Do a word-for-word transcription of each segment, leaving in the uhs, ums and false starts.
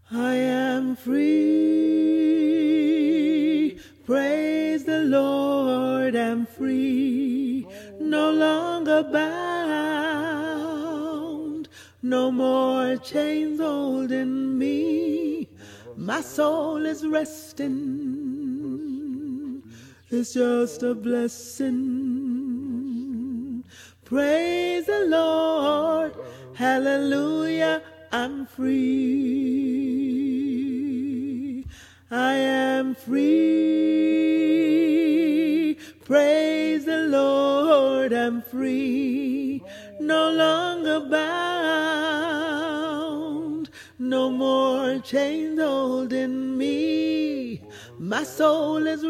I am free. Praise the Lord, I'm free. No longer bound. No more chains holding me. My soul is resting. It's just a blessing. Praise the Lord. Hallelujah. I'm free. I am free. Praise the Lord. I'm free. No longer bound. No more chains holding me. My soul is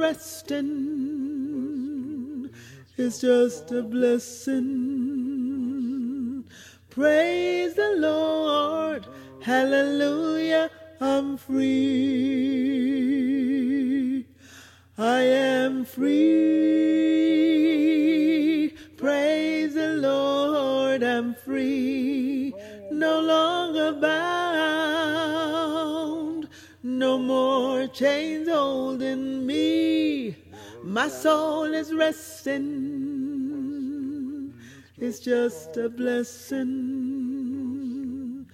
resting. It's just a blessing. Praise the Lord. Hallelujah. I'm free. I am free. Praise the Lord. I'm free. No longer bound. No more chains holding me. My soul is resting. It's just a blessing.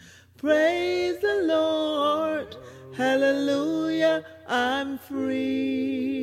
Praise the Lord. Hallelujah. I'm free.